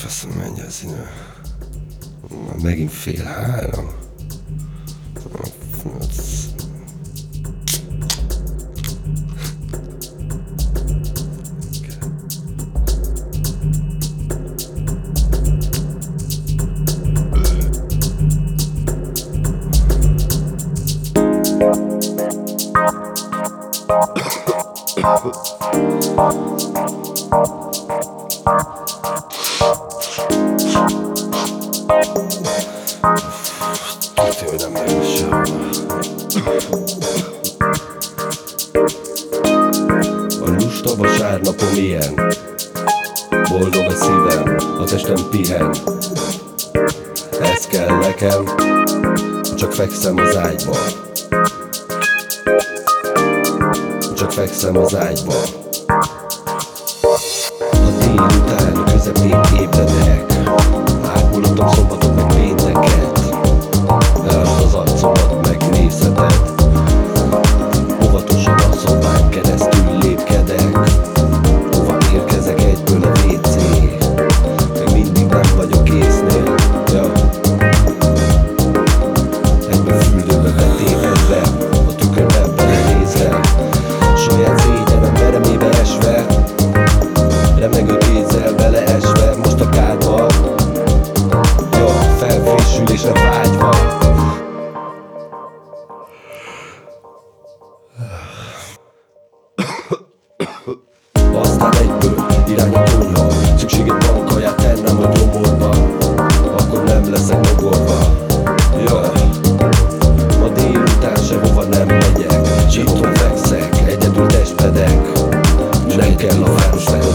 Faszom, menj az idő. Megint 2:30. Tudja, hogy nem jön sehova. A lusta vasárnapom ilyen. Boldog a szívem, a testem pihen. Ez kell nekem, csak fekszem az ágyba. Csak fekszem az ágyba. A délután közepén ébredek. Átmulatom szombatot meg pénteket. Least az arcomat megnézheted. Óvatosan a szobán keresztül lépkedek. Hova érkezek, egyből a WC. Még mindig nem vagyok észnél. Ja. Egyből fürdőbe betévedve, a tükörbe belenézve. Saját szégyenem veremébe esve. Remegő kézzel beleesve, most a kádba. Ja, felfrissülésre vágyva. Aztán egyből irány a konyha. Szükséged van kaját tennem a gyomorba. Akkor nem leszek mogorva. Ja. Ma délután sehova nem megyek. Síton fekszek, egyedül testpedek. Nem kell a városnak